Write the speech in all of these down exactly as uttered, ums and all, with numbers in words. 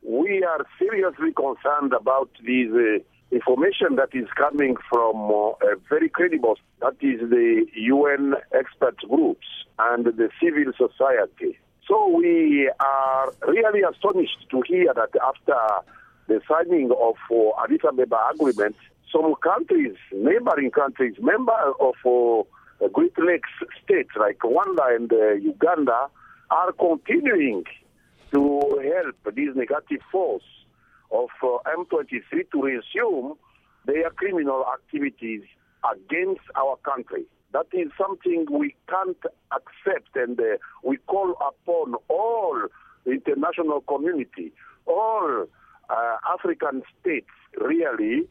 we are seriously concerned about this uh, information that is coming from uh, a very credible, that is the U N expert groups and the civil society. So we are really astonished to hear that after the signing of uh, Addis Ababa Agreement, some countries, neighboring countries, members of uh, Great Lakes states like Rwanda and uh, Uganda are continuing to help this negative force of uh, M twenty-three to resume their criminal activities against our country. That is something we can't accept, and uh, we call upon all the international community, all uh, African states, really,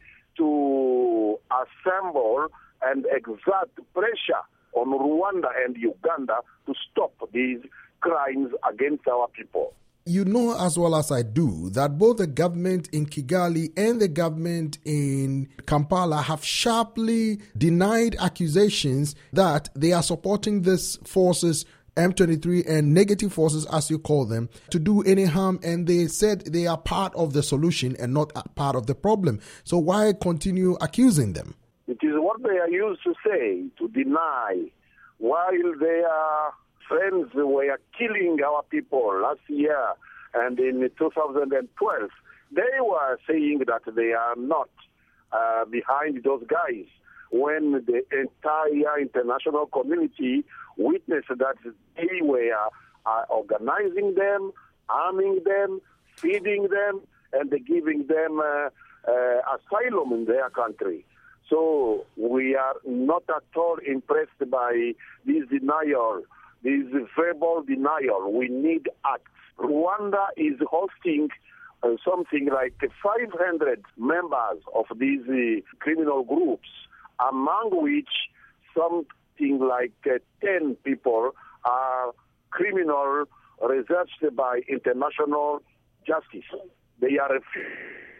to assemble and exert pressure on Rwanda and Uganda to stop these crimes against our people. You know as well as I do that both the government in Kigali and the government in Kampala have sharply denied accusations that they are supporting these forces, M twenty-three and negative forces as you call them, to do any harm, and they said they are part of the solution and not part of the problem. So why continue accusing them? It is what they are used to say, to deny, while they are friends were killing our people last year and in two thousand twelve. They were saying that they are not uh, behind those guys when the entire international community witnessed that they were uh, organizing them, arming them, feeding them, and giving them uh, uh, asylum in their country. So we are not at all impressed by this denial. This verbal denial. We need acts. Rwanda is hosting uh, something like five hundred members of these uh, criminal groups, among which something like uh, ten people are criminal researched by international justice. They are refused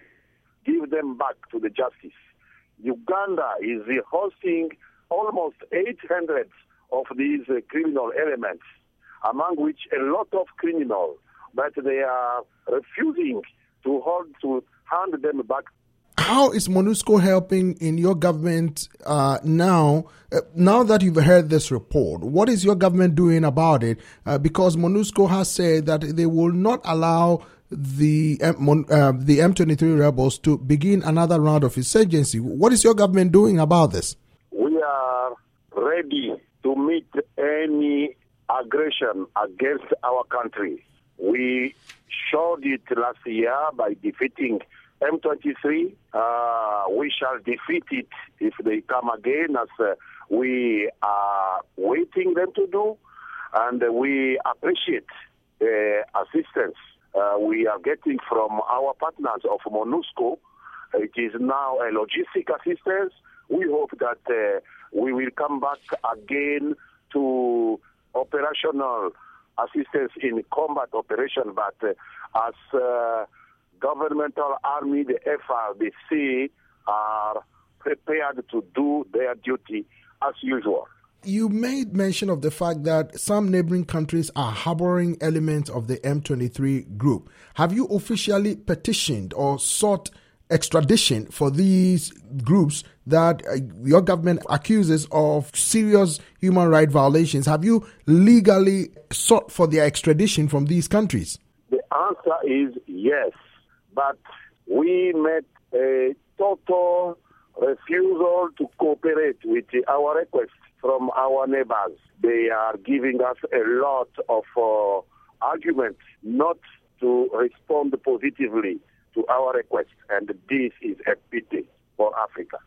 to give them back to the justice. Uganda is uh, hosting almost eight hundred of these uh, criminal elements, among which a lot of criminals, but they are refusing to hold to hand them back. How is MONUSCO helping in your government uh, now? Uh, now that you've heard this report, what is your government doing about it? Uh, because MONUSCO has said that they will not allow the uh, the M twenty-three rebels to begin another round of insurgency. What is your government doing about this? We are ready to meet any aggression against our country. We showed it last year by defeating M twenty-three. Uh, we shall defeat it if they come again, as uh, we are waiting them to do, and uh, we appreciate the assistance uh, we are getting from our partners of MONUSCO. It is now a logistic assistance. We hope that uh, we will come back again to operational assistance in combat operation, but uh, as uh, governmental army, the F R D C, are prepared to do their duty as usual. You made mention of the fact that some neighboring countries are harboring elements of the M twenty-three group. Have you officially petitioned or sought extradition for these groups that uh, your government accuses of serious human rights violations? Have you legally sought for their extradition from these countries? The answer is yes, but we met a total refusal to cooperate with our request from our neighbors. They are giving us a lot of uh, arguments not to respond positively to our request, and this is a pity for Africa.